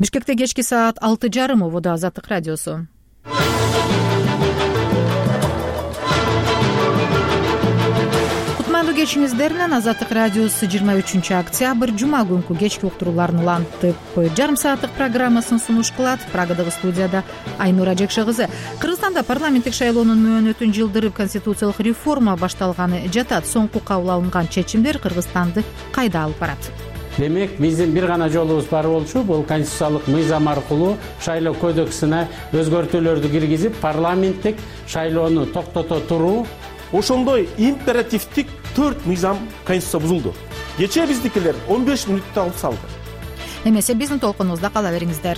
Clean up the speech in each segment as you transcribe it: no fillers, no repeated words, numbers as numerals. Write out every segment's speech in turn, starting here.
Бишкекте кечки саат 6:30 ободо Азаттык радиосу. Кутмандуу кечиңиздер менен Азаттык радиосу 23-октябрь жума күнкү кечки уктурууларын улантып жарым сааттык программасын сунуш кылат. Прагадагы студияда Айнура Жекше кызы. Кыргызстанда парламенттик шайлоонун мөөнөтүн жылдырып конституциялык реформа башталганы жатат. Соңку кабыл алынган чечимдер Кыргызстанды кайда алып барат? Демек, биздин бир гана жолубуз бар болчу, бул конституциялык мыйзам аркылуу шайлоо кодексине өзгөртүүлөрдү киргизип, парламенттик шайлоону токтото туруу. Ошондой императивдик 4 мыйзам конституция бузулду. Кечээ биздикилер 15 мүнөттө алып салды. Эмесе биздин толкунубузда кала бериңиздер.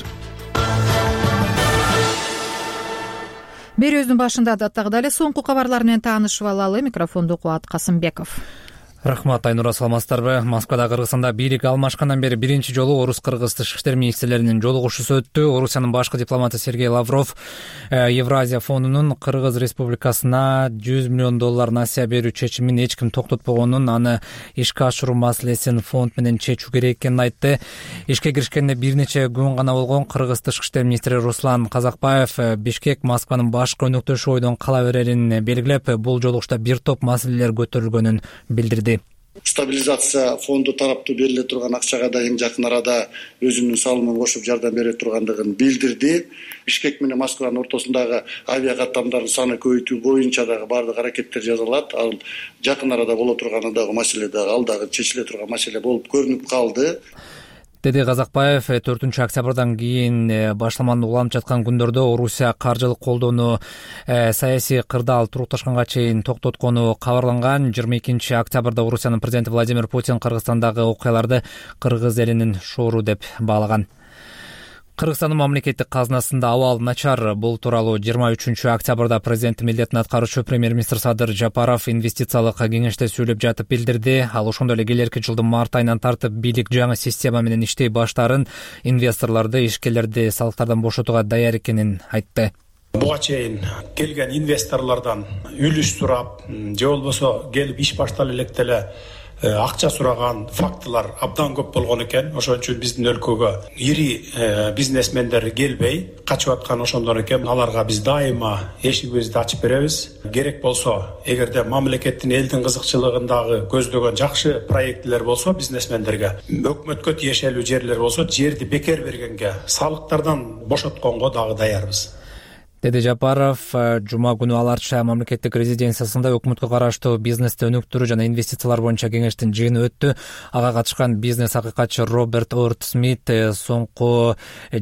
Берүүбүздүн башында даттагыдай эле соңку кабарлар менен таанышып алалы. Микрофонду Кубат Касымбеков. Рахмат, Айнура, саламатсыздарбы? Москвада Кыргызстанда бийлик алмашкандан бери биринчи жолу орус-кыргыз тышкы иштер министрлеринин жолугушуусу өттү. Орусиянын башкы дипломаты Сергей Лавров Евразия фондунун Кыргыз Республикасына $100 миллион насыя берүү чечимин эч ким токтотпогонун, аны ишке ашыруу маселесин фонд менен чечүү керек экенин айтты. Ишке киришкенине бир нече күн гана болгон Кыргыз тышкы иштер министри Руслан Казакбаев Бишкек Москванын башкы өнөктөшү ойдон кала берерин белгилеп, бул жолугушта бир топ маселелер көтөрүлгөнүн билдирди. Стабилизация фонду тараптуу бериле турган акчага да эң жакын арада өзүнүн салымын кошуп жардам бере тургандыгын билдирди. Бишкек менен Москванын ортосундагы авиа каттамдардын саны көбөйтүү боюнча дагы бардык аракеттер жасалат. Ал жакын арада боло турганы дагы маселе дагы ал дагы чечиле турган маселе болуп көрүнүп калды, деди Казакбаев. 4-октябрдан кийин башталманы уланып жаткан күндөрдө Орусия каржылык колдоону саясий кырдаал турукташканга чейин токтоткону кабарланган. 22-октябрда Орусиянын президенти Владимир Путин Кыргызстандагы окуяларды кыргыз элинин шоору деп баалаган. Кыргызстандын мамлекеттик казынасында абал начар. Бул тууралуу 23-октябрда президенттин милдетин аткаруучу премьер-министр Садыр Жапаров инвестициялык кеңеште сүйлөп жатып билдирди. Ал ошондой эле келерки жылдын март айынан тартып бийлик жаңы система менен иштей баштаарын, инвесторлорду, ишкерлерди салыктардан бошотууга даяр экенин айтты. Буга чейин келген инвесторлордон үлүш сурап, же болбосо келип иш баштала электе эле акча сураган фактылар абдан көп болгон экен. Ошон үчүн биздин өлкөгө ири бизнесмендер келбей качып аткан ошондор экен. Аларга биз дайыма эшигибизди ачып беребиз. Керек болсо, эгерде мамлекеттин элдин кызыкчылыгындагы көздөгөн жакшы проектлер болсо, бизнесмендерге өкмөткө тиешелүү жерлер болсо, жерди бекер бергенге, салыктардан бошотконго дагы даярбыз, деди Жапаров. Жума күнү аларча мамлекеттик резиденциясында өкмөткө караштуу бизнести өнүктүрүү жана инвестициялар боюнча кеңештин жыйыны өттү. Ага катышкан бизнес акыйкатчы Роберт Орт Смит соңку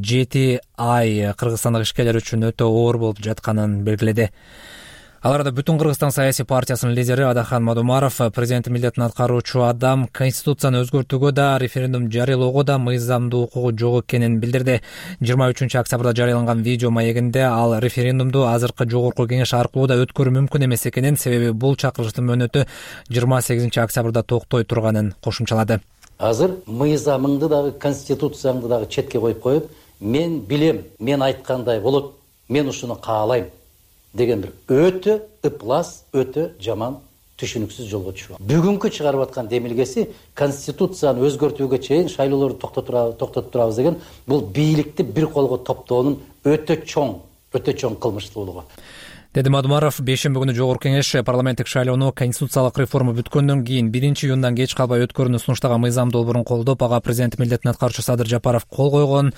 7 ай кыргызстандык ишкерлер үчүн өтө оор болуп жатканын белгиледи. Ал арада Бүтүн Кыргызстан саясий партиясынын лидери Адахан Мадумаров президенттин милдетин аткаруучу адам конституцияны өзгөртүүгө да, референдум жарыялоого да мыйзамдуу укугу жок экенин билдирди. 23-октябрда жарыяланган видео маегинде ал референдумду азыркы жогорку кеңеш аркылуу да өткөрүү мүмкүн эмес экенин, себеби бул чакырыштын мөөнөтү 28-октябрда токтой турганын кошумчалады. Азыр мыйзамыңды дагы, конституцияңды дагы четке коюп, мен билем, мен айткандай болот, мен ушуну каалайм деген бир өтө ыплас, өтө жаман түшүнүксүз жолго түшүп. Бүгүнкү чыгарып аткан демилгеси конституцияны өзгөртүүгө чейин шайлоолорду токтотуп турабыз деген бул бийликти бир колго топтоонун өтө чоң кылмыштуулугу, деди Мадумаров. Бейшемби күнү жогорку кеңеш парламенттик шайлоону конституциялык реформа бүткөндөн кийин 1-июндан кеч калбай өткөрүүнү сунуштаган мыйзам долбоорун колдоп, ага президенттин милдетин аткаруучу Садыр Жапаров кол койгон.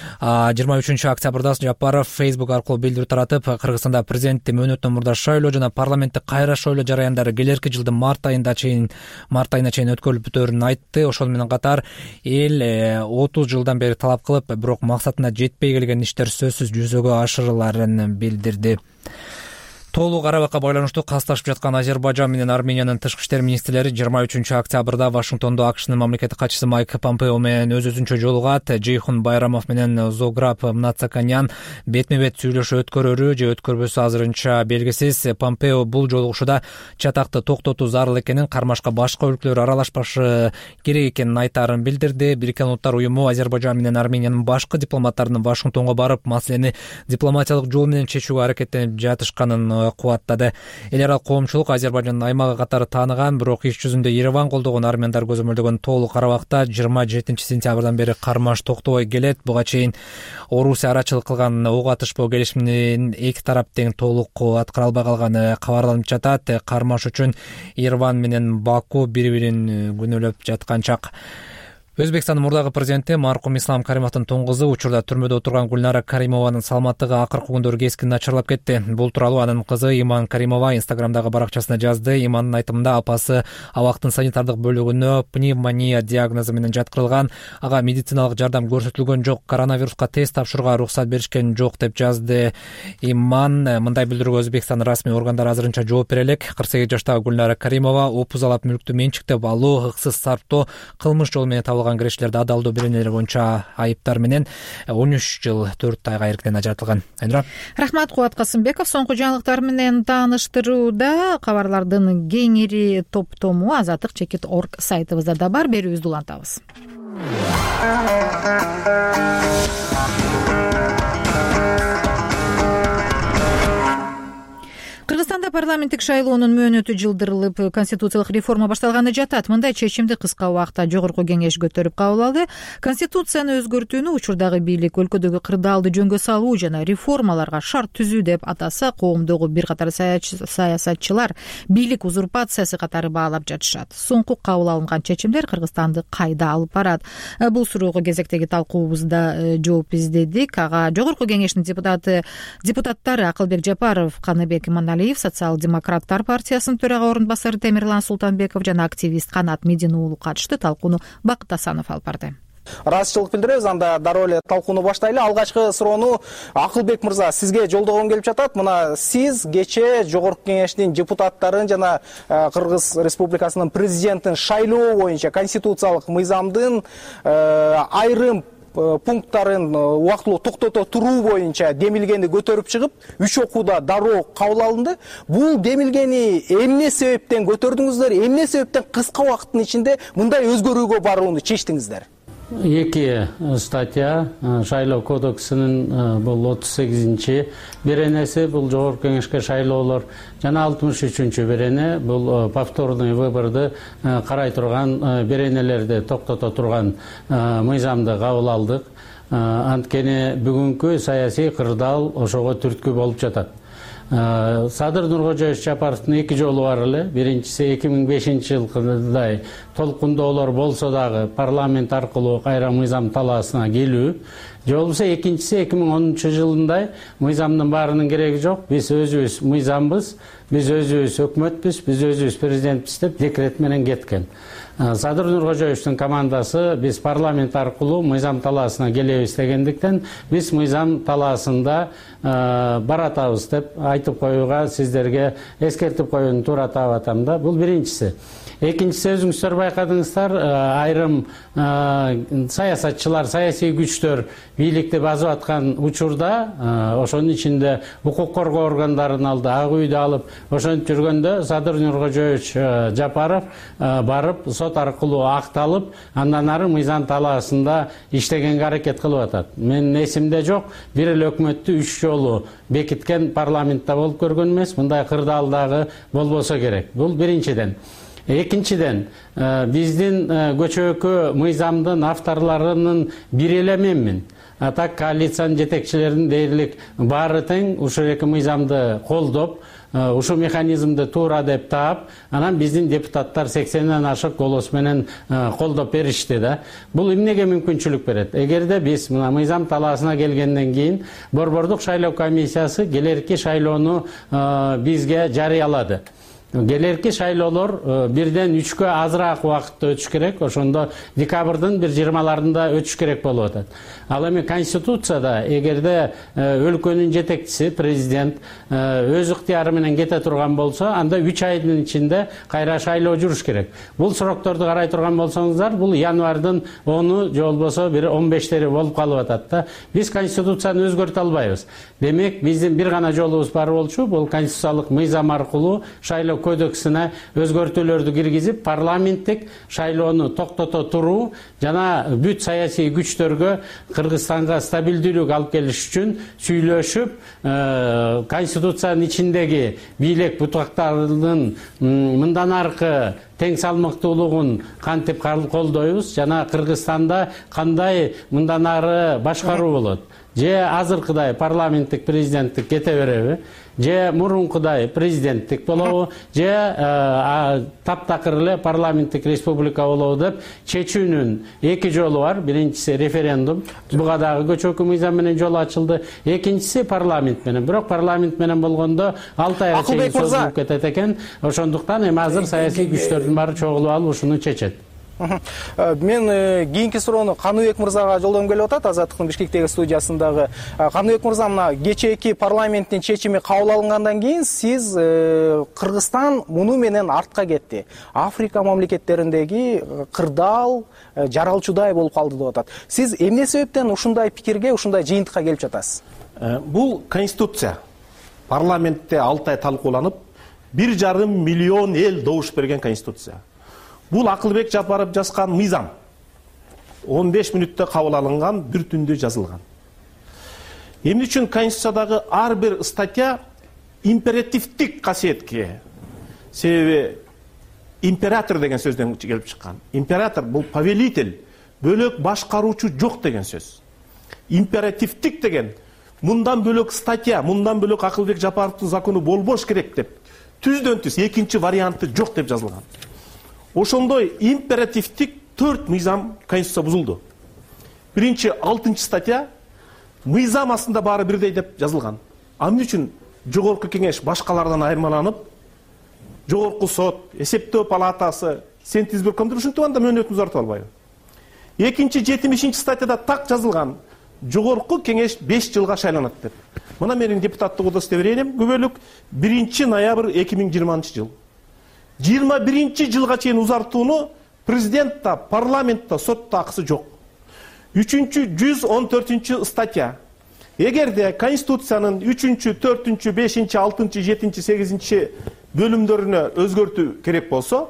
23-октябрда Жапаров Facebook аркылуу билдирүү таратып, Кыргызстанда президенттин мөөнөтүнөн мурда шайлоо жана парламенттик кайра шайлоо жараяндары келерки жылдын март айына чейин өткөрүлүп бүтөөрүн айтты. Ошону менен катар эл 30 жылдан бери талап кылып, бирок максатына жетпей келген иштер сөзсүз жүзөгө ашырыларын билдирди. Толук Карабакка байланыштуу касташып жаткан Азербайжан менен Армениянын тышкы иштер министрлери 23-октябрда Вашингтондо АКШнын мамлекеттик катчысы Майк Помпео менен өз-өзүнчө жолугат. Жейхун Байрамов менен Зограб Мнацаканян бетме-бет сүйлөшүү өткөрөрү же өткөрбөсү азырынча белгисиз. Помпео бул жолугушууда чатакты токтотуу зарыл экенин, кармашка башка өлкөлөр аралашпашы керек экенин айтаарын билдирди. Бириккен Улуттар уюму Азербайжан менен Армениянын башкы дипломаттарынын Вашингтонго барып, маселени дипломатиялык жол менен чечүүгө аракеттенип жатышканын кубаттады. Эл аралык коомчулук Азербайжандын аймагы катары тааныган, бирок иш жүзүндө Ереван колдогон армяндар көзөмөлдөгөн тоолук Карабакта 27 сентябрдан бери кармаш токтобой келет. Буга чейин Орусия арачылык кылган ок атышпоо келишиминин эки тарап тең толук аткара албай калганы кабарланып жатат. Кармаш үчүн Ереван менен Баку бири-бирин күнөөлөп жаткан чак. Өзбекстандын мурдагы президенти маркум Ислам Каримовдун тоң кызы учурда түрмөдө отурган Гүлнара Каримованын саламаттыгы акыркы күндөрү кескин начарлап кетти. Бул тууралуу анын кызы Иман Каримова Инстаграмдагы баракчасына жазды. Имандын айтымында апасы абактын санитардык бөлүгүнө пневмония диагнозу менен жаткырылган. Ага медициналык жардам көрсөтүлгөн жок, коронавируска тест тапшырууга уруксат беришкен жок деп жазды Иман. Мындай билдирүүгө Өзбекстандын расмий органдары азырынча жооп бере элек. 48 жаштагы Гүлнара Каримова опузалап мүлктү менчиктеп алуу, ыксыз сарптоо, кылмыш жолу менен кирешилерди адалдоо беренелери боюнча айыптар менен 13 жыл 4 айга эрктен ажыратылган. Айнура. Рахмат, Кубат Касымбеков. Соңку жаңылыктар менен тааныштырууда кабарлардын кеңири топтому azatlyk.org сайтыбызда да бар. Берүүбүздү улантабыз. Кыргызстанда парламенттик шайлоонун мөөнөтү жылдырылып, конституциялык реформа башталганы жатат. Мындай чечимди кыска убакта Жогорку Кеңеш көтөрүп кабыл алды. Конституцияны өзгөртүүнү учурдагы бийлик өлкөдөгү кырдаалды жөнгө салуу жана реформаларга шарт түзүү деп атаса, коомдогу бир катар саясатчылар бийлик узурпациясы катары баалап жатышат. Соңку кабыл алынган чечимдер Кыргызстанды кайда алып барат? Бул суроого кезектеги талкуубузда жооп издедик. Ага Жогорку Кеңештин депутаттары Акылбек Жапаров, Каныбек Иманалиев, Социал-демократтар партиясынын төрага орун басары Темирлан Султанбеков жана активист Канат Медин уулу катышты. Талкууну Бакыт Асанов алып барды. Ыраазычылык билдиребиз. Анда дароо эле талкууну баштайлы. Алгачкы суроону Акылбек мырза сизге жолдогон келип жатат. Мына сиз кечээ Жогорку Кеңештин депутаттарын жана Кыргыз Республикасынын президентин шайлоо боюнча конституциялык мыйзамдын айрым пункттарын убактылуу токтото туруу боюнча демилгени көтөрүп чыгып, 3 окууда дароо кабыл алынды. Бул демилгени эмне себептен көтөрдүңүздөр? Эмне себептен кыска убакыттын ичинде мындай өзгөрүүгө барууну чечтиңиздер? Эки статья шайлоо кодексинин бул 38-чи беренеси, бул Жогорку Кеңешке шайлоолор жана 63-чү берене, бул повторный выборду карай турган беренелерди токтото турган мыйзамды кабыл алдык. Анткени бүгүнкү саясий кырдаал ошого түрткү болуп жатат. Садыр Нуркожоевич Жапаровдун 2 жолу бар эле. Биринчиси 2005-жылдай толкундоолор болсо дагы парламент аркылуу кайра мыйзам талаасына келүү. Же болбосо экинчиси 2010-жылындай мыйзамдын баарынын кереги жок. Биз өзүбүз мыйзамбыз, биз өзүбүз өкмөтпүз, биз өзүбүз президентпиз деп декрет менен кеткен. Садыр Нуркожоевичтин командасы биз парламент аркылуу мыйзам талаасына келебиз дегендиктен биз мыйзам талаасында баратабыз деп айтып коюуга сиздерге эскертип коюуну туура таап атам да. Бул биринчиси. Экинчиси, өзүңүздөр байкадыңыздар, айрым саясатчылар, саясий күчтөр бийликти басып аткан учурда, ошонун ичинде укук коргоо органдарын алды, Ак үйдү алып, ошентип жүргөндө Садыр Нуркожоевич Жапаров барып сот аркылуу акталып, андан ары мыйзам талаасында иштегенге аракет кылып атат. Менин эсимде жок, бир эле өкмөттү 3 жолу бекиткен парламентте болуп көргөн эмес, мындай кырдаалдагы болбосо керек. Бул биринчиден. Экинчиден, биздин көчөкү мыйзамдын авторлорунун бири эле менмин. Так коалициянын жетекчилеринин дээрлик баары тең ушул эки мыйзамды колдоп, ушул механизмди туура деп таап, анан биздин депутаттар 80ден ашык голос менен колдоп беришти да. Бул эмнеге мүмкүнчүлүк берет? Эгерде биз мына мыйзам талаасына келгенден кийин Борбордук шайлоо комиссиясы келерки шайлоону бизге жарыялады. Келерки шайлоолор 1-3-кө азыраак убакытта өтүш керек, ошондо декабрдын 20-ларында өтүш керек болуп атат. Ал эми конституцияда эгерде өлкөнүн жетекчиси, президент өз ыктыяры менен кете турган болсо, анда 3 айдын ичинде кайра шайлоо жүрүш керек. Бул срокторду карай турган болсоңуздар, бул январдын 10-у же болбосо 15-тери болуп калып атат да. Биз конституцияны өзгөртө албайбыз. Демек, биздин бир гана жолубуз бар болчу, бул конституциялык мыйзам аркылуу шайлоо кодексине өзгөртүүлөрдү киргизип, парламенттик шайлоону токтото туруу жана бүт саясий күчтөргө Кыргызстанга стабилдүүлүк алып келиш үчүн сүйлөшүп, конституциянын ичиндеги бийлик бутактарынын мындан аркы тең салмактуулугун кантип колдойбуз жана Кыргызстанда кандай мындан ары башкаруу болот. Же азыркыдай парламенттик президенттик кете береби, же мурункудай президенттик болобу, же таптакыр эле парламенттик республика болобу деп чечүүнүн эки жолу бар. Биринчиси референдум, буга дагы көчөкү мыйзам менен жол ачылды. Экинчиси парламент менен. Бирок парламент менен болгондо 6 айга чейин созулуп кетет экен. Ошондуктан эми азыр саясий күчтөрдүн баары чогулуп алып ушуну чечет. Мен кийинки суроону Каныбек мырзага жолдогум келип атат, Азаттыктын Бишкектеги студиясындагы. Каныбек мырза, мына кечээки парламенттин чечими кабыл алынгандан кийин сиз Кыргызстан муну менен артка кетти. Африка мамлекеттериндеги кырдаал, жаралчудай болуп калды деп атат. Сиз эмне себептен ушундай пикирге, ушундай жыйынтыкка келип жатасыз? Бул конституция парламентте 6 ай талкууланып, 1,5 миллион эл добуш берген конституция. Бул Акылбек Жапаров жазган мыйзам 15 мүнөттө кабыл алынган, бир түндө жазылган. Эмне үчүн конституциядагы ар бир статья императивдик касиетке? Себеби император деген сөздөн келип чыккан. Император бул повелитель, бөлөк башкаруучу жок деген сөз. Императивдик деген мындан бөлөк статья, мындан бөлөк Акылбек Жапаровдун закону болбош керек деп түздөн түз экинчи варианты жок деп жазылган. Ошондой императивдик 4 мыйзам конституция бузулду. Биринчи 6 статья мыйзам астында баары бирдей деп жазылган. Эмне үчүн жогорку кеңеш башкалардан айырмаланып, жогорку сот, эсептөө палатасы, Сентизбиркомдур ушинтип анда мөөнөтүн узартып албайбы? Экинчи 70 статьяда так жазылган. Жогорку кеңеш 5 жылга шайланат деп. Мына менин депутаттык удостоверением күбөлүк 1 ноябрь 2020 жыл. 21 жылга чейин узартууну президентта, парламентта, сотто акысы жок. 114 статья. Эгерде конституциянын 3, 4, 5, 6, 7, 8 бөлүмдөрүнө өзгөртүү керек болсо,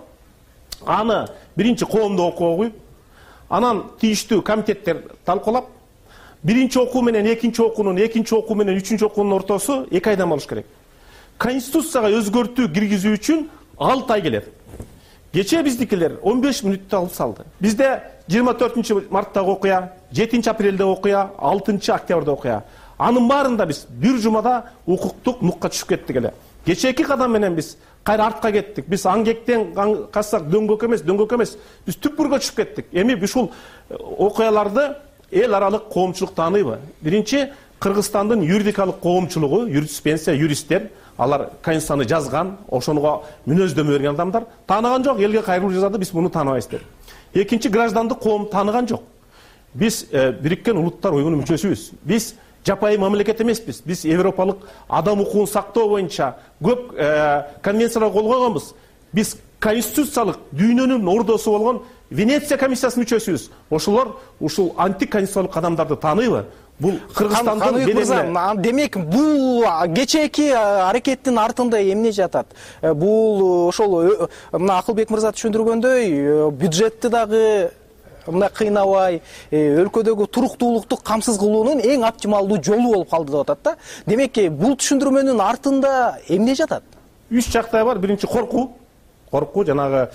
аны биринчи коомдо окууга коюп, анан тийиштүү комитеттер талкуулап, биринчи окуу менен экинчи окуунун, экинчи окуу менен үчүнчү окуунун ортосу 2 айдан болуш керек. Конституцияга өзгөртүү киргизүү үчүн 6 ай келет. Кечээ биздикилер 15 мүнөттө алып салды. Бизде 24 марттагы окуя, 7 апрелде окуя, 6 октябрда окуя. Анын баарында биз бир жумада укуктук нукка түшүп кеттик эле. Кечээки кадам менен биз кайра артка кеттик. Биз аңгектен кассак дөңгөк эмес, биз түпкүргө түшүп кеттик. Эми ушул окуяларды эл аралык коомчулук тааныйбы? Биринчи, Кыргызстандын юридикалык коомчулугу, юриспруденция, юристтер, алар конституцияны жазган, ошонго мүнөздөмө берген адамдар тааныган жок, элге кайрылуу жазады, биз муну тааныбайбыз деп. Экинчи, граждандык коом тааныган жок. Биз Бириккен Улуттар уюмунун мүчөсүбүз. Биз жапайы мамлекет эмеспиз. Биз европалык адам укугун сактоо боюнча көп конвенцияларга кол койгонбуз. Биз конституциялык дүйнөнүн ордосу болгон Венеция комиссиясынын мүчөсүбүз. Ошолор ушул антиконституциялык кадамдарды тааныйбы? Бул Кыргызстандын бенени. Демек, бул кечээки аракеттин артында эмне жатат? Бул ошол мына Акылбек мырза түшүндүргөндөй, бюджетти дагы мына кыйнабай, өлкөдөгү туруктуулукту камсыз кылуунун эң оптималдуу жолу болуп калды деп атат да. Демек, бул түшүндүрмөнүн артында эмне жатат? 3 жактай бар. Биринчи коркуу. Коркуу, жанагы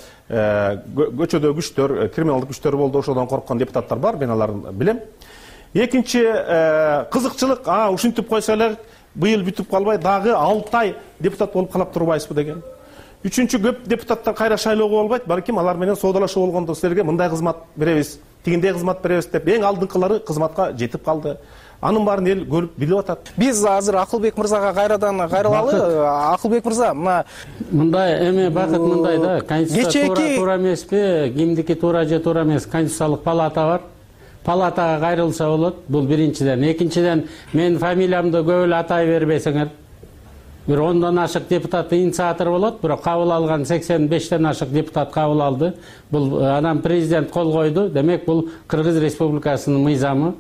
көчөдө күчтөр, криминалдык күчтөр болду, ошодон корккон депутаттар бар, мен аларды билем. Экинчи, кызыкчылык, ушинтип койсо эле быйыл бүтүп калбай, дагы 6 ай депутат болуп калап турбайсызбы деген. Үчүнчү, көп депутаттар кайра шайлоого болбойт, балким алар менен соодалашуу болгондо силерге мындай кызмат беребиз, тигиндей кызмат беребиз деп эң алдыңкылары кызматка жетип калды. Анын баарын эл көрүп билип атат. Биз азыр Акылбек мырзага кайрадан кайрылалы. Акылбек мырза, мындай эми бакыт мындай да, конституция туура эмеспи, кимдики туура же туура эмес, конституциялык палата бар. Палатага кайрылса болот. Бул биринчиден. Экинчиден, мен фамилиямды көп эле атай бербесеңер. Бир 10дон ашык депутат инициатор болот, бирок кабыл алган 85тен ашык депутат кабыл алды. Бул анан президент кол койду. Демек, бул Кыргыз Республикасынын мыйзамы.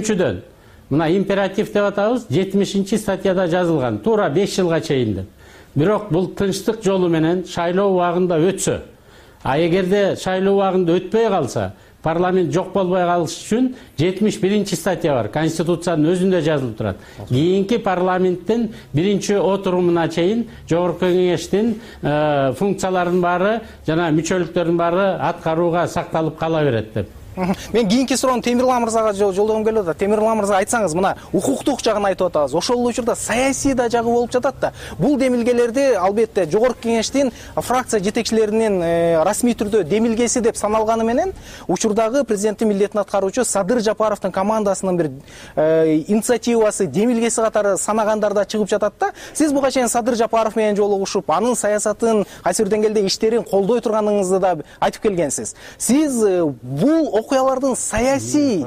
Үчүнчүдөн, мына императив деп атабыз, 70 статьяда жазылган, туура 5 жылга чейин деп. бирок бул тынчтык жолу менен шайлоо убагында өтсө, а эгерде шайлоо убагында өтпөй калса, парламент жок болбой калыш үчүн 71 статья бар. Конституциянын өзүндө жазылып турат. Кийинки парламенттин биринчи отурумуна чейин жогорку кеңештин функцияларынын баары жана мүчөлүктөрүнүн баары аткарууга сакталып кала берет деп. Мен кийинки суроону Темирлан мырзага жолдогум келип атат. Темирлан мырза, айтсаңыз, мына укуктук жагын айтып атабыз. Ошол учурда саясий да жагы болуп жатат да. Бул демилгелерди албетте жогорку кеңештин фракция жетекчилеринин расмий түрдө демилгеси деп саналганы менен, учурдагы президенттин милдетин аткаруучу Садыр Жапаровдун командасынын бир инициативасы, демилгеси катары санагандар да чыгып жатат да. Сиз буга чейин Садыр Жапаров менен жолугушуп, анын саясатын, кайсы бир деңгээлде иштерин колдой турганыңызды да айтып келгенсиз. Сиз бул окуялардын саясий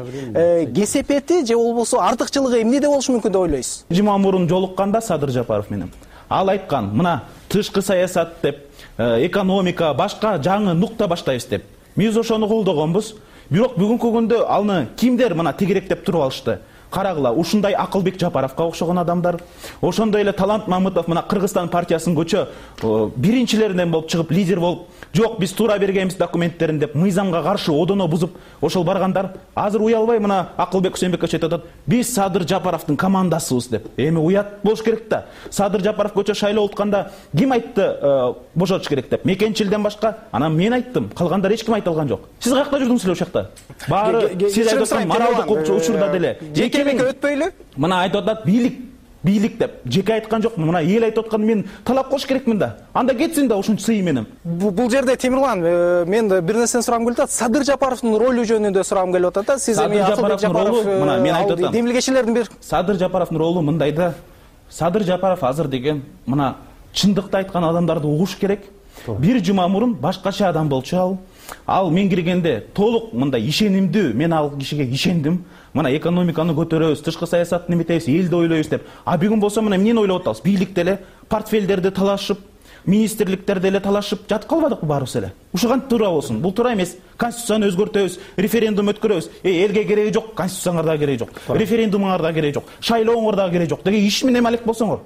кесепети же болбосо артыкчылыгы эмнеде болушу мүмкүн деп ойлойсуз? Жыма мурун жолукканда Садыр Жапаров менен ал айткан, мына тышкы саясат деп, экономика, башка жаңы нукта баштайбыз деп. Биз ошону колдогонбуз. Бирок бүгүнкү күндө алны кимдер мына тегеректеп туруп алышты? Карагыла, ушундай Акылбек Жапаровго окшогон адамдар, ошондой эле Талант Мамытов мына Кыргызстан партиясынын көчө биринчилеринен болуп чыгып, лидер болуп, жок биз туура бергенбиз документтерин деп мыйзамга каршы одоно бузуп, ошол баргандар азыр уялбай мына Акылбек Үсөнбекович айтып атат, биз Садыр Жапаровдун командасыбыз деп. Эми уят болуш керек да. Садыр Жапаров көчө шайлоо утканда ким айтты бошотуш керек деп? Мекенчилден башка, анан мен айттым, калгандар эч ким айта алган жок. Сиз каякта жүрдүңүз эле ошол жакта? Баары сиз айтып аткан моралдык учурда деле. Жекеменке өтпөйлү? Мына айтып атат, бийлик деп. Жеке айткан жок, мына эл айтып аткан, мен талап коюш керекмин да. Анда кетсин да ушунчу сый менен. Бул жерде Темирлан, мен бир нерсени сурагым келип атат. Садыр Жапаровдун ролу жөнүндө сурагым келип атат да. Сиз эми Акылбек Жапаров, мына мен айтып атам. Демилгечилердин бир Садыр Жапаровдун ролу мындай да. Садыр Жапаров азыр деген мына чындыкты айткан адамдарды угуш керек. Бир жума мурун башкача адам болчу ал мен киргенде толук мындай ишенимдүү, мен ал кишиге ишендим. Мына экономиканы көтөрөбүз, тышкы саясатты неметебиз, элди ойлойбуз деп. А бүгүн болсо мына эмнени ойлоп атабыз? Бийликте эле портфелдерди талашып, министрликтерди эле талашып жатып калбадыкпы баарыбыз эле? Ушу кантип туура болсун? Бул туура эмес. Конституцияны өзгөртөбүз, референдум өткөрөбүз. Элге кереги жок, конституцияңар да кереги жок, референдумуңар да кереги жок, шайлооңор да кереги жок деген иш менен алек болсоңор.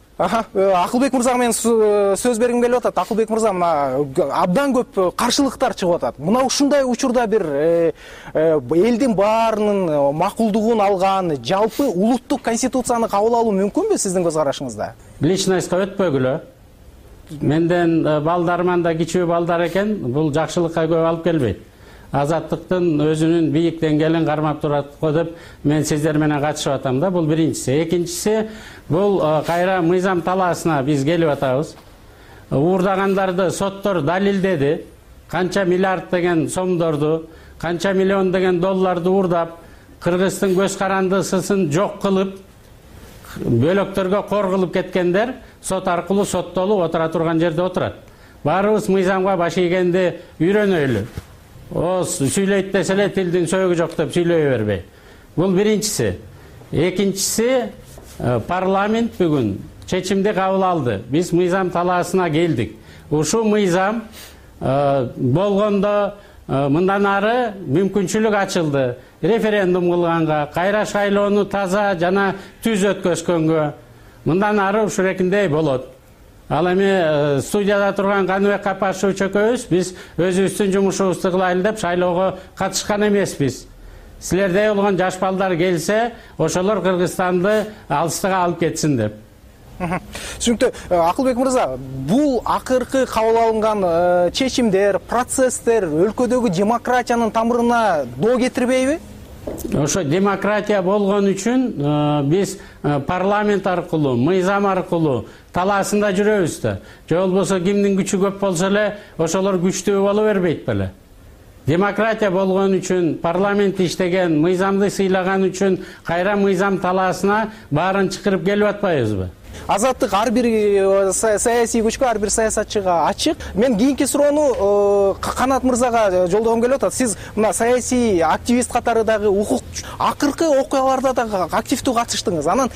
Акылбек мырзага мен сөз бергим келип атат. Акылбек мырза, мына абдан көп каршылыктар чыгып атат. Мына ушундай учурда бир элдин баарынын макулдугун алган жалпы улуттук конституцияны кабыл алуу мүмкүнбү сиздин көз карашыңызда? Личностько өтпөгүлө. Менден балдарым да кичүү балдар экен, бул жакшылыкка көп алып келбейт. Азаттыктын өзүнүн бийик деңгээлин кармап турат го деп мен сиздер менен катышып атам да. Бул биринчиси. Экинчиси, бул кайра мыйзам талаасына биз келип атабыз. Уурдагандарды соттор далилдеди. Канча миллиард деген сомдорду, канча миллион деген долларды уурдап, Кыргыздын көз карандысысын жок кылып, бөлөктөргө кор кылып кеткендер сот аркылуу соттолуп отура турган жерде отурат. Баарыбыз мыйзамга баш ийгенди үйрөнөйлү. Сүйлөйт десе эле тилдин сөөгү жок деп сүйлөй бербей. Бул биринчиси. Экинчиси, парламент бүгүн чечимди кабыл алды. Биз мыйзам талаасына келдик. Ушу мыйзам болгондо мындан ары мүмкүнчүлүк ачылды. Референдум кылганга, кайра шайлоону таза жана түз өткөзгөнгө мындан ары ушурекиндей болот. Ал эми студияда турган Каныбек Капашевич экөөбүз биз өзүбүздүн жумушубузду кылайлы деп шайлоого катышкан эмеспиз. Силердей болгон жаш балдар келсе, ошолор Кыргызстанды алыстыга алып кетсин деп. Түшүнүктүү. Акылбек мырза, бул акыркы кабыл алынган чечимдер, процесстер өлкөдөгү демократиянын тамырына доо кетирбейби? Ошо демократия болгон үчүн биз парламент аркылуу, мыйзам аркылуу талаасында жүрөбүз да. Же болбосо кимдин күчү көп болсо эле ошолор күчтүү боло бербейт беле. Демократия болгон үчүн парламент иштеген, мыйзамды сыйлаган үчүн кайра мыйзам талаасына баарын чакырып келип атпайбызбы? Азаттык ар бир саясий күчкө, ар бир саясатчыга ачык. Мен кийинки суроону Канат мырзага жолдогум келип атат. Сиз мына саясий активист катары дагы акыркы окуяларда дагы активдүү катыштыңыз. Анан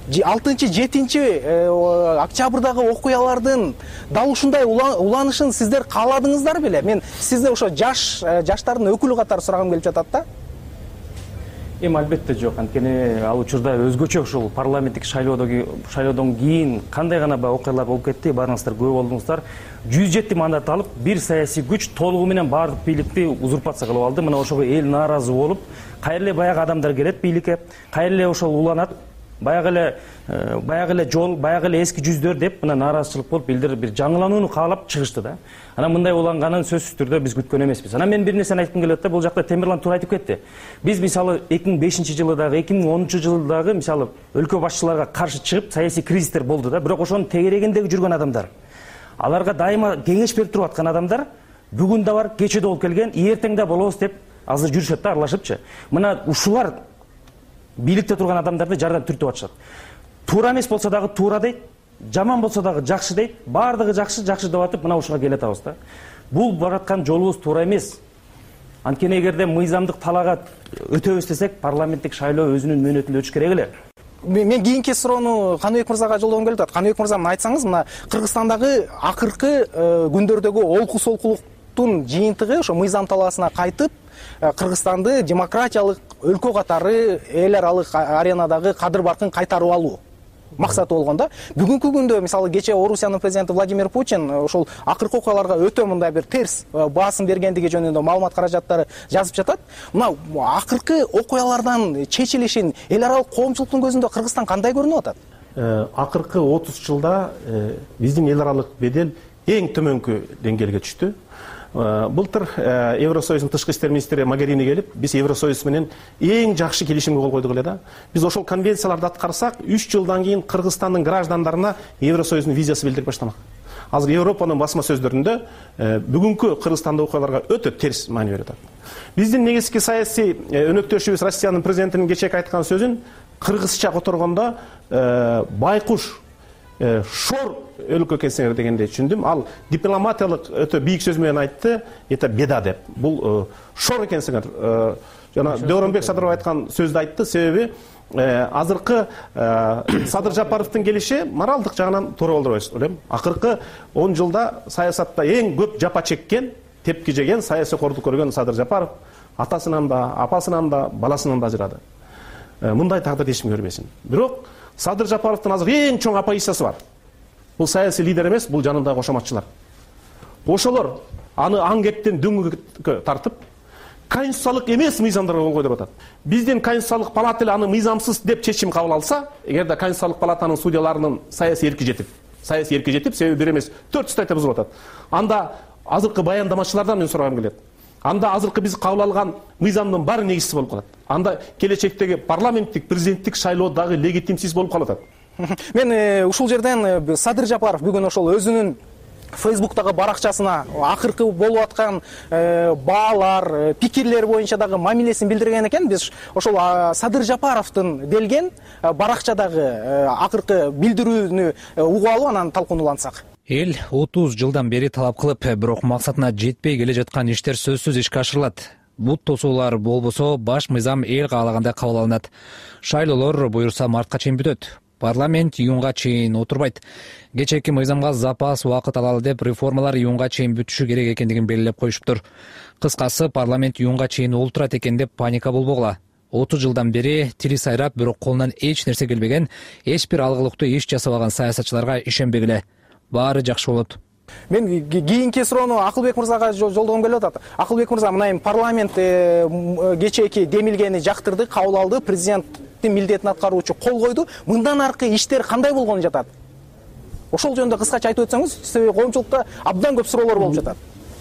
6-7 октябрдагы окуялардын дал ушундай уланышын сиздер кааладыңыздар беле? Мен сизде ошо жаштардын өкүлү катары сурагым келип жатат да. Эми албетте жок, анткени ал учурда өзгөчө ушул парламенттик шайлоодон кийин кандай гана окуялар болуп кетти, баарыңыздар күбө болдуңуздар. 107 мандат алып, бир саясий күч толугу менен баардык бийликти узурпация кылып алды. Мына ошого эл нааразы болуп, кайра эле баягы адамдар келет бийликке, кайра эле ошол уланат, баягы эле жол, баягы эле эски жүздөр деп мына нааразычылык болуп, элдер бир жаңыланууну каалап чыгышты да. Анан мындай уланганын сөзсүз түрдө биз күткөн эмеспиз. Анан мен бир нерсени айткым келет да, бул жакта Темирлан туура айтып кетти. Биз мисалы 2005-жылы дагы, 2010-жылы дагы мисалы өлкө башчыларга каршы чыгып саясий кризистер болду да, бирок ошонун тегерегиндеги жүргөн адамдар, аларга дайыма кеңеш берип туруп аткан адамдар бүгүн да бар, кечээ да болуп келген, эртең да болобуз деп азыр жүрүшөт да, аралашыпчы. Мына ушулар бийликте турган адамдарды жардам түртүп атышат. Туура эмес болсо дагы туура дейт, жаман болсо дагы жакшы дейт, баардыгы жакшы деп атып мына ушуга келе атабыз да. Бул бараткан жолубуз туура эмес. Анткени эгерде мыйзамдык талаага өтөбүз десек, парламенттик шайлоо өзүнүн мөөнөтүндө өтүш керек эле. Мен кийинки суроону Каныбек мырзага жолдогум келип атат. Каныбек мырза, мына айтсаңыз, мына Кыргызстандагы акыркы күндөрдөгү олку-солкулуктун жыйынтыгы ошо мыйзам талаасына кайтып, Кыргызстанды демократиялык өлкө катары эл аралык аренадагы кадыр-баркын кайтарып алуу максаты болгон да. Бүгүнкү күндө мисалы кечээ Орусиянын президенти Владимир Путин ошол акыркы окуяларга өтө мындай бир терс баасым бергендиги жөнүндө маалымат каражаттары жазып жатат. Мына акыркы окуялардан чечилишин эл аралык коомчулуктун көзүндө Кыргызстан кандай көрүнүп атат? Акыркы 30 жылда биздин эл аралык бедел эң төмөнкү деңгээлге түштү. Былтыр Евросоюздун тышкы иштер министри Могерини келип, биз Евросоюз менен эң жакшы келишимге кол койдук эле да. Биз ошол конвенцияларды аткарсак, 3 жылдан кийин Кыргызстандын граждандарына Евросоюздун визасы белдирип баштамак. Азыр Европанын басма сөздөрүндө бүгүнкү Кыргызстандагы окуяларга өтө терс маани берип атат. Биздин негизги саясий өнөктөшүбүз Россиянын президентинин кечээки айткан сөзүн кыргызча которгондо байкуш шор өлкө экенсиңер дегенде түшүндүм. Ал дипломатиялык өтө бийик сөз менен айтты, это беда деп. Бул шор экенсиңер. Жана Дооронбек Садыров айткан сөздү айтты, себеби азыркы Садыр Жапаровдун келиши моралдык жагынан туура болду деп ойлойм. Акыркы 10 жылда саясатта эң көп жапа чеккен, тепки жеген, саясаткордук көргөн Садыр Жапаров атасынан да, апасынан да, баласынан да ажырады. Мындай тагдыр эч ким көрбөсүн. Бирок Садыр Жапаровдун азыр эң чоң оппозициясы бар. Бул саясий лидер эмес, бул жанындагы кошоматчылар. Ошолор аны аңгектен дөңгөккө тартып, конституциялык эмес мыйзамдарга кол койдуруп атат. Биздин конституциялык палата эле аны мыйзамсыз деп чечим кабыл алса, эгерде конституциялык палатанын судьяларынын саясий эрки жетип, себеби бир эмес 4 статья бузулуп атат. Анда азыркы баяндамачылардан мен сурагым келет. Анда азыркы биз кабыл алган мыйзамдын баары негизсиз болуп калат. Анда келечектеги парламенттик, президенттик шайлоо дагы легитимсиз болуп калат. Мен ушул жерден Садыр Жапаров бүгүн ошол өзүнүн Facebook'тагы баракчасына акыркы болуп аткан баалар, пикирлер боюнча дагы мамилесин билдирген экен. Биз ошол Садыр Жапаровдун делген баракчадагы акыркы билдирүүнү угуп алып, анан талкуулансак. Эл 30 жылдан бери талап кылып, бирок максатына жетпей келе жаткан иштер сөзсүз ишке ашырылат. Бут тосуулар болбосо, баш мыйзам эл каалагандай кабыл алынат. Шайлоолор буюрса мартка чейин бүтөт. Парламент июнга чейин отурбайт. Кечээки мыйзамга запас убакыт алалы деп реформалар июнга чейин бүтүшү керек экендигин белгилеп коюшуптур. Кыскасы, парламент июнга чейин олтурат экен деп паника болбогула. 30 жылдан бери тили сайрап, бирок колунан эч нерсе келбеген, эч бир алгылыктуу иш жасабаган саясатчыларга ишенбегиле. Баары жакшы болот. Мен кийинки суроону Акылбек мырзага жолдогум келип атат. Акылбек мырза, мына эми парламент кечээки демилгени жактырды, кабыл алды, президенттин милдетин аткаруучу кол койду. Мындан аркы иштер кандай болгону жатат? Ошол жөнүндө кыскача айтып өтсөңүз, себеби коомчулукта абдан көп суроолор болуп жатат.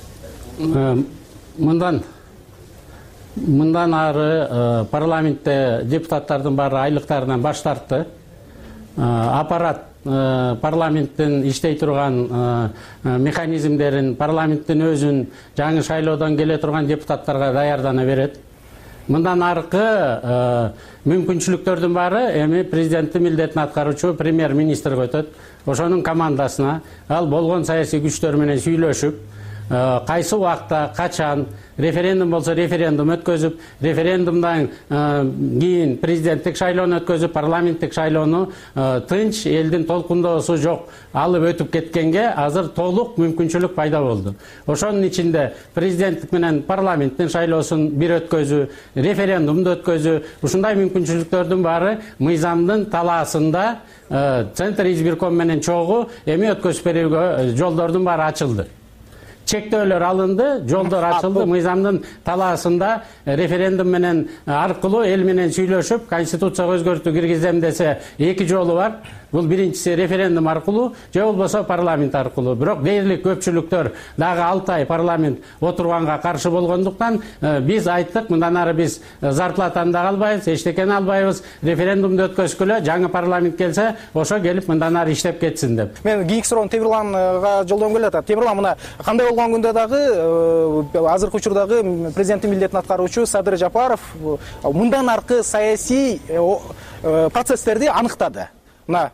Мындан ары парламентте депутаттардын баары айлыктарынан баш тартты. Аппарат парламенттин иштей турган механизмдерин, парламенттин өзүн жаңы шайлоодон келе турган депутаттарга даярдана берет. Мындан аркы мүмкүнчүлүктөрдүн баары эми президенттин милдетин аткаруучу премьер-министрге өтөт. Ошонун командасына ал болгон саясий күчтөр менен сүйлөшүп, кайсы убакта, качан референдум болсо референдум өткөзүп, референдумдан кийин президенттик шайлоону өткөзүп, парламенттик шайлоону тынч элдин толкундоосу жок алып өтүп кеткенге азыр толук мүмкүнчүлүк пайда болду. Ошонун ичинде президенттик менен парламенттин шайлоосун бир өткөзүү, референдумду өткөзүү, ушундай мүмкүнчүлүктөрдүн баары мыйзамдын талаасында Центр избирком менен чогуу эми өткөзүп берүүгө жолдордун баары ачылды. Чектөөлөр алынды, жолдор ачылды, мыйзамдын талаасында референдум менен аркылуу эл менен сүйлөшүп, конституцияга өзгөртүү киргизем десе эки жолу бар. Бул биринчиси референдум аркылуу, же болбосо парламент аркылуу. Бирок дээрлик көпчүлүктөр дагы 6 ай парламент отурганга каршы болгондуктан биз айттык, мындан ары биз зарплатаны да албайбыз, эчтекени албайбыз, референдумду өткөзгүлө, жаңы парламент келсе, ошо келип мындан ары иштеп кетсин деп. Мен кийинки суроону Темирланга жолдогум келип атат. Темирлан, мына кандай болгон күндө дагы азыркы учурдагы президенттин милдетин аткаруучу Садыр Жапаров мындан аркы саясий процесстерди аныктады. Мына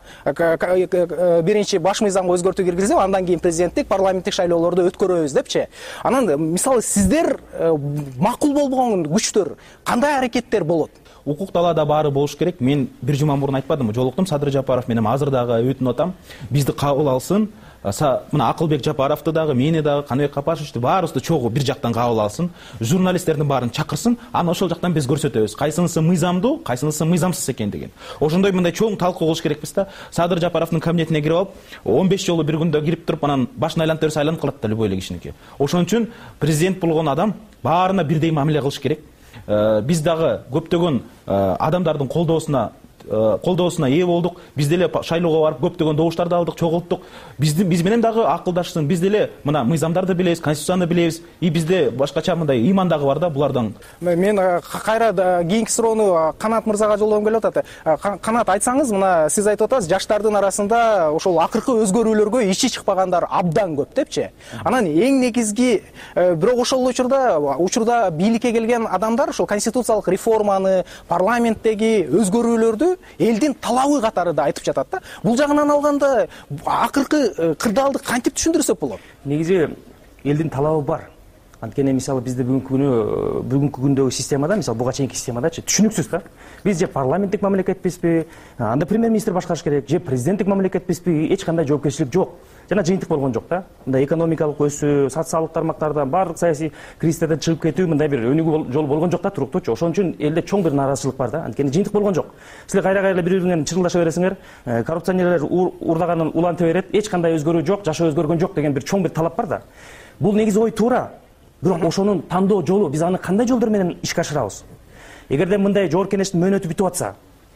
биринчи баш мыйзамга өзгөртүү киргизип, андан кийин президенттик, парламенттик шайлоолорду өткөрөбүз депчи. Анан мисалы сиздер макул болбогон күчтөр кандай аракеттер болот? Укук талаада баары болуш керек. Мен бир жума мурун айтпадымбы, жолуктум Садыр Жапаров менен, азыр дагы өтүнүп атам, бизди кабыл алсын. Мына Акылбек Жапаровду дагы, мени дагы, Каныбек Капашевичти баарыбызды чогуу бир жактан кабыл алсын, журналисттердин баарын чакырсын, аны ошол жактан биз көрсөтөбүз. Кайсынысы мыйзамдуу, кайсынысы мыйзамсыз экендигин. Ошондой мындай чоң талкуу кылыш керекпиз да. Садыр Жапаровдун кабинетине кирип алып, 15 жолу бир күндө кирип туруп, анан башын айлантып берсе айланып калат да любой эле кишиники. Ошон үчүн президент болгон адам баарына бирдей мамиле кылыш керек. Биз дагы көптөгөн адамдардын колдоосуна ээ болдук. Биз деле шайлоого барып көптөгөн добуштарды алдык, чогулттук. Биз менен дагы акылдашсын. Биз деле мына мыйзамдарды билебиз, конституцияны билебиз. И бизде башкача мындай ыйман дагы бар да булардан. Мен кайра кийинки суроону Канат мырзага жолдогум келип атат. Канат, айтсаңыз, мына сиз айтып атасыз, жаштардын арасында ошол акыркы өзгөрүүлөргө ичи чыкпагандар абдан көп депчи. Анан эң негизги бирок ошол учурда бийликке келген адамдар ошол конституциялык реформаны, парламенттеги өзгөрүүлөрдү элдин талабы катары да айтып жатат да. Бул жагынан алганда акыркы кырдаалды кантип түшүндүрсөк болот? Негизи элдин талабы бар. Анткени мисалы бизде бүгүнкү күндөгү системада, мисалы буга чейинки системадачы түшүнүксүз да. Биз же парламенттик мамлекетпизби, анда премьер-министр башкарыш керек, же президенттик мамлекетпизби, эч кандай жоопкерчилик жок. Жана жыйынтык болгон жок да. Мындай экономикалык өсүү, социалдык тармактардан баардык саясий кризистерден чыгып кетүү мындай бир өнүгүү жол болгон жок да, туруктуучу. Ошон үчүн элде чоң бир нааразычылык бар да. Анткени жыйынтык болгон жок. Силер кайра-кайра бири-бири менен чырылдаша бересиңер, коррупционерлер урдаганын уланта берет, эч кандай өзгөрүү жок, жашоо өзгөргөн жок деген бир чоң бир талап бар да. Бул негизи ой туура. Бирок ошонун тандоо жолу, биз аны кандай жол менен ишке ашырабыз? Эгерде мындай жогорку кеңештин мөөнөтү бүтүп атса,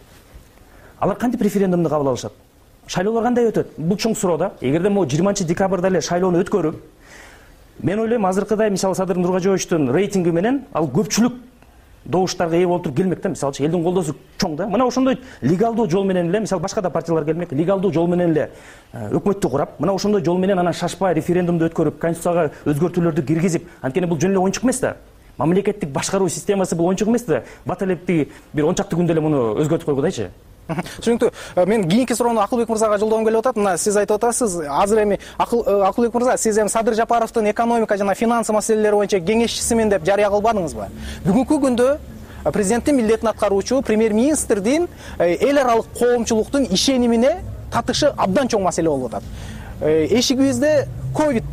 алар кантип референдумду кабыл алышат? Шайлоолор кандай өтөт? Бул чоң суроо да. Эгерде могу 20-декабрда эле шайлоону өткөрүп, мен ойлойм азыркыдай мисалы Садыр Нургажоевичтин рейтинги менен ал көпчүлүк добуштарга ээ болуп туруп келмек да. Мисалы элдин колдоосу чоң да. Мына ошондой легалдуу жол менен эле, мисалы башка да партиялар келмек, легалдуу жол менен эле өкмөттү курап, мына ошондой жол менен анан шашпай референдумду өткөрүп, конституцияга өзгөртүүлөрдү киргизип, анткени бул жөн эле оюнчук эмес да. Мамлекеттик башкаруу системасы бул оюнчук эмес да. Баталепти бир 10 чакты күндө эле муну өзгөртүп койгудайчы. Түшүнүктүү. Мен кийинки суроону Акылбек мырзага жолдогум келип атат. Мына сиз айтып атасыз, азыр эми Акылбек мырза, сиз эми Садыр Жапаровдун экономика жана финансы маселелери боюнча кеңешчисимин деп жарыя кылбадыңызбы? Бүгүнкү күндө президенттин милдетин аткаруучу премьер-министрдин эл аралык коомчулуктун ишенимине татышы абдан чоң маселе болуп атат. Эшигибизде ковид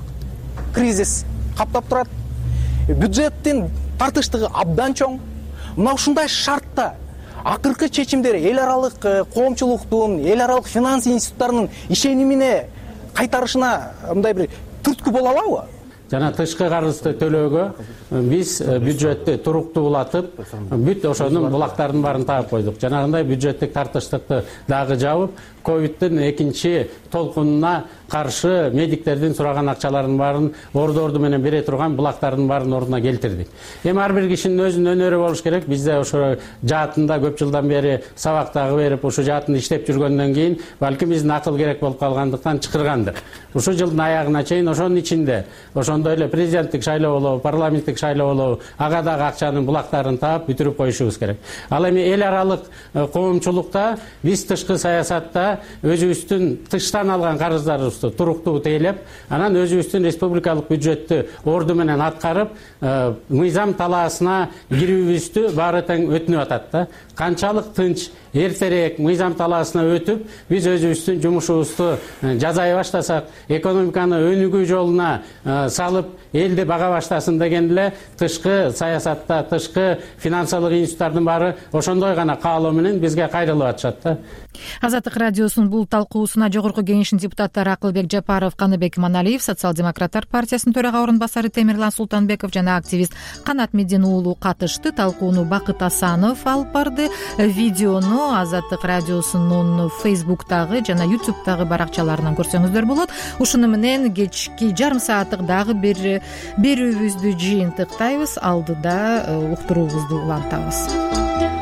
кризис каптап турат. Бюджеттин тартыштыгы абдан чоң. Мына ушундай шартта акыркы чечимдер эл аралык коомчулуктун, эл аралык финанс институттарынын ишенимине кайтарышына мындай бир түрткү боло алабы? Жана тышкы карызды төлөөгө биз бюджетти туруктуулатып, бүт ошонун булактардын баарын таап койдук. Жанагындай бюджеттик тартыштыкты дагы жабып, ковидтин экинчи толкунуна каршы медиктердин сураган акчаларынын баарын орду менен бере турган булактардын баарын ордуна келтирдик. Эми ар бир кишинин өзүнүн өнөрү болуш керек. Бизде ошо жаатында көп жылдан бери сабак дагы берип, ушу жаатында иштеп жүргөндөн кийин балким биздин акыл керек болуп калгандыктан чакыргандыр. Ушу жылдын аягына чейин ошонун ичинде ошондой ошондой эле президенттик шайлоо болобу, парламенттик шайлоо болобу, ага дагы акчанын булактарын таап бүтүрүп коюшубуз керек. Ал эми эл аралык коомчулукта биз тышкы саясатта өзүбүздүн тыштан алган карыздарыбызды туруктуу тейлеп, анан өзүбүздүн республикалык бюджеттти орду менен аткарып, мыйзам талаасына кирүүбүздү баары тең өтүнүп атат да. Канчалык тынч эртерээк мыйзам талаасына өтүп, биз өзүбүздүн жумушубузду жасай баштасак, экономиканы өнүгүү жолуна салып, элди бага баштасын деген эле тышкы саясатта, тышкы финансылык институттардын баары ошондой гана каалоо менен бизге кайрылып атышат да. Азаттык радиосунун бул талкуусуна Жогорку Кеңештин депутаттары Акылбек Жапаров, Каныбек Иманалиев, Социал-демократтар партиясынын төрага орун басары Темирлан Султанбеков жана активист Канат Медин уулу катышты. Талкууну Бакыт Асанов алып барды. Видеону Азаттык радиосунун Facebook'тагы жана YouTube'тагы баракчаларынан көрсөңүздөр болот. Ушуну менен кечки жарым сааттык дагы бир берүүбүздү жыйынтыктайбыз. Алдыда уктуруубузду улантабыз.